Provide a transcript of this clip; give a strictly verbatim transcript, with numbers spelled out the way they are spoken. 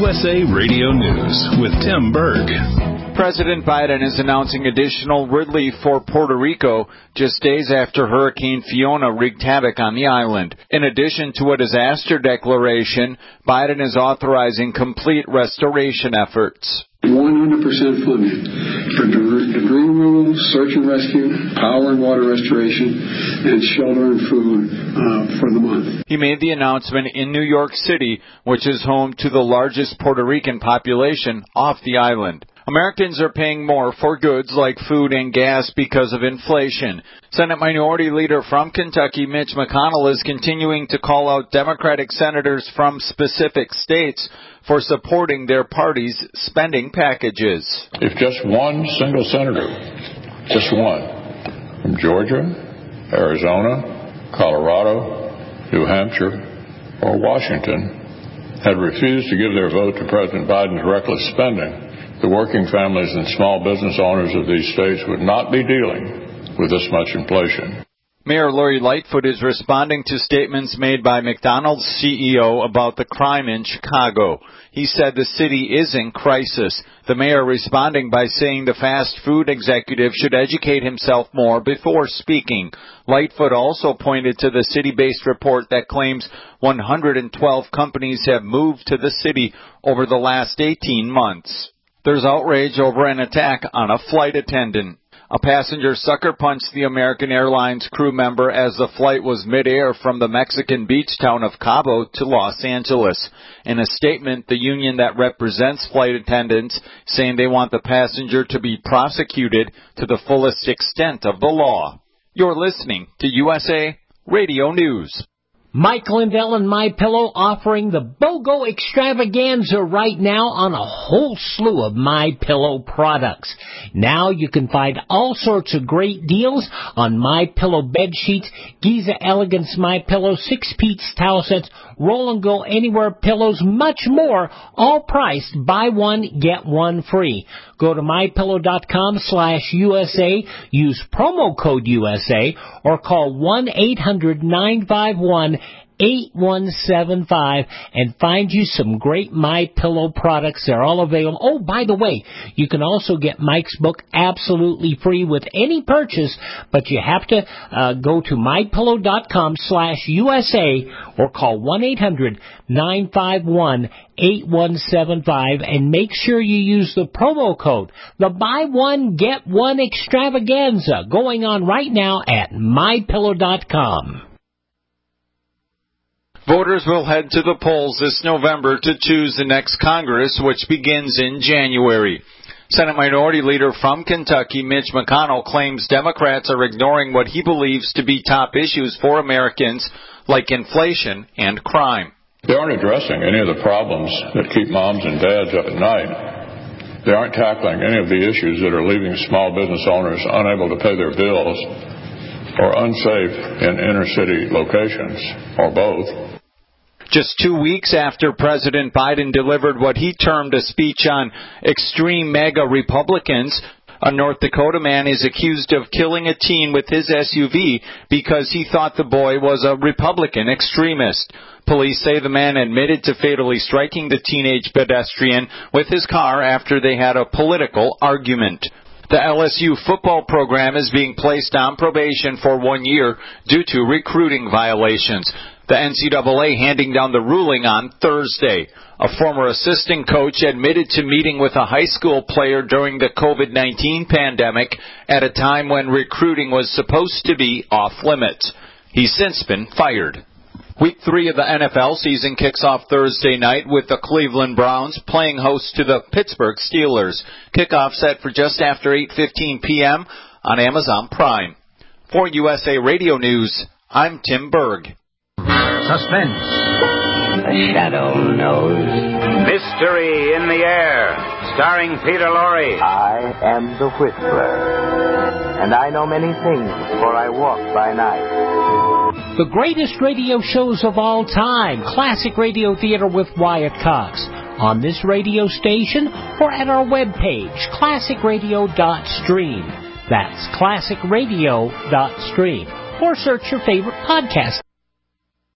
U S A Radio News with Tim Berg. President Biden is announcing additional relief for Puerto Rico just days after Hurricane Fiona wreaked havoc on the island. In addition to a disaster declaration, Biden is authorizing complete restoration efforts. one hundred percent funding for debris removal, search and rescue, power and water restoration, and shelter and food uh, for the month. He made the announcement in New York City, which is home to the largest Puerto Rican population off the island. Americans are paying more for goods like food and gas because of inflation. Senate Minority Leader from Kentucky, Mitch McConnell, is continuing to call out Democratic senators from specific states for supporting their party's spending packages. If just one single senator, just one, from Georgia, Arizona, Colorado, New Hampshire, or Washington, had refused to give their vote to President Biden's reckless spending, the working families and small business owners of these states would not be dealing with this much inflation. Mayor Lori Lightfoot is responding to statements made by McDonald's C E O about the crime in Chicago. He said the city is in crisis. The mayor responding by saying the fast food executive should educate himself more before speaking. Lightfoot also pointed to the city-based report that claims one hundred twelve companies have moved to the city over the last eighteen months. There's outrage over an attack on a flight attendant. A passenger sucker punched the American Airlines crew member as the flight was midair from the Mexican beach town of Cabo to Los Angeles. In a statement, the union that represents flight attendants saying they want the passenger to be prosecuted to the fullest extent of the law. You're listening to U S A Radio News. Mike Lindell and MyPillow offering the BOGO extravaganza right now on a whole slew of MyPillow products. Now you can find all sorts of great deals on MyPillow bed sheets, Giza Elegance MyPillow, six-piece towel sets, Roll and Go Anywhere pillows, much more, all priced buy one, get one free. Go to MyPillow.com slash USA, use promo code U S A, or call one eight hundred nine five one eight one seven five and find you some great MyPillow products. They're all available. Oh, by the way, you can also get Mike's book absolutely free with any purchase, but you have to uh, go to MyPillow.com slash USA or call one eight hundred nine five one eight one seven five and make sure you use the promo code, the buy one, get one extravaganza, going on right now at My Pillow dot com. Voters will head to the polls this November to choose the next Congress, which begins in January. Senate Minority Leader from Kentucky, Mitch McConnell, claims Democrats are ignoring what he believes to be top issues for Americans, like inflation and crime. They aren't addressing any of the problems that keep moms and dads up at night. They aren't tackling any of the issues that are leaving small business owners unable to pay their bills or unsafe in inner-city locations, or both. Just two weeks after President Biden delivered what he termed a speech on extreme MAGA Republicans, a North Dakota man is accused of killing a teen with his S U V because he thought the boy was a Republican extremist. Police say the man admitted to fatally striking the teenage pedestrian with his car after they had a political argument. The L S U football program is being placed on probation for one year due to recruiting violations. The N C double A handing down the ruling on Thursday. A former assistant coach admitted to meeting with a high school player during the COVID nineteen pandemic at a time when recruiting was supposed to be off limits. He's since been fired. Week three of the N F L season kicks off Thursday night with the Cleveland Browns playing host to the Pittsburgh Steelers. Kickoff set for just after eight fifteen p.m. on Amazon Prime. For U S A Radio News, I'm Tim Berg. Suspense. The shadow knows. Mystery in the air, starring Peter Lorre. I am the Whistler, and I know many things, for I walk by night. The greatest radio shows of all time, Classic Radio Theater with Wyatt Cox, on this radio station or at our webpage, classic radio dot stream. That's classic radio dot stream. Or search your favorite podcast.